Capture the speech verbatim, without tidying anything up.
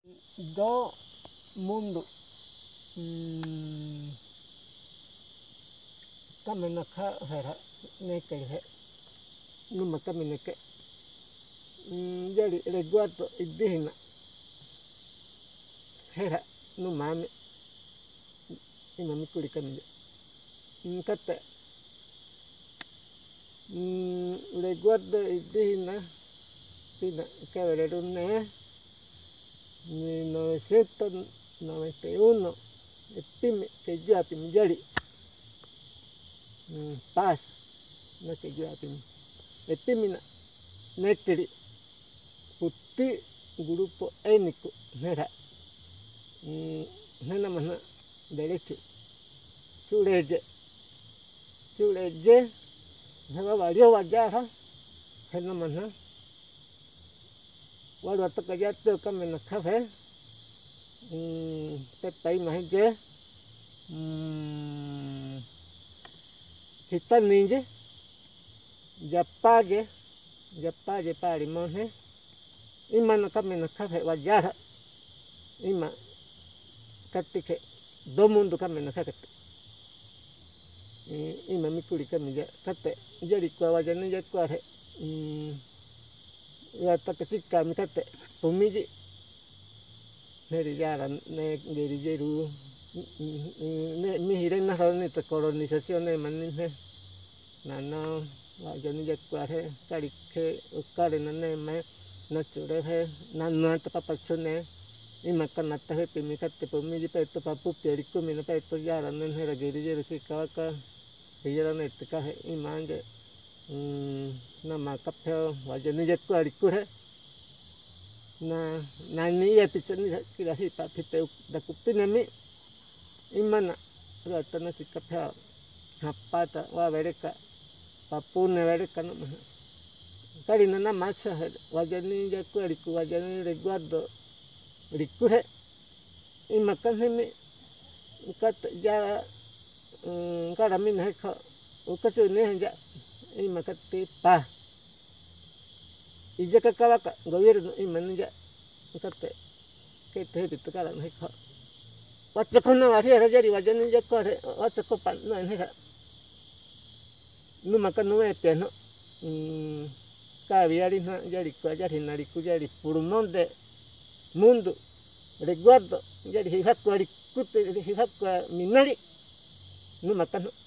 do mundo mm, kamena ka hera neke he numa kamena ke yari reguardo indígena hera numame imami kuri kamena kate reguardo indígena pina febrero ne mil novecientos noventa y uno epime que yo apim yari paz no que yo apim epimina nekeri puti grupo étnico nera nena mana derecho chuleye chuleye neba varió vallada nena mana guarda toca ya te camina café te país más ye hita ninje ya pague ya pague pari monje ima no camina café vallada ima katike do mundo camina café ima mi kuri camina kate yari kwa vallana ya kwa he ya takachika mi kate pumiji neri yara ne neri yeru ne mi hirena ni te colonización ne manine na no vallana ya kwa he kari ke ukare na ne me na chure he na no te papachone ima kana te he mi kate pumiji pe to papu peri kumi na pe to yara ne hera geri yeru si kaka yara ne te ka he imange na makapel vallana ya kwa rikure na na ni ya pichani kira hi pa pite da kupina mi imana rata na sikapel hapata wa vereka papune vereka no kari na macha vallana ya kwa riku vallana reguardo rikure imakan hemi kat ya kara min heka ukasu ne ya imakate pa y ya que acaba gobierno y manilla kate que te hito kara no heka wacha kono ari yari vallana ya kore wacha copa no en heka numa kanu ete no kaviari na yari kwa yari nari ku yari pulmón de mundo reguardo yari hihakwa rikute hihakwa minari numa kanu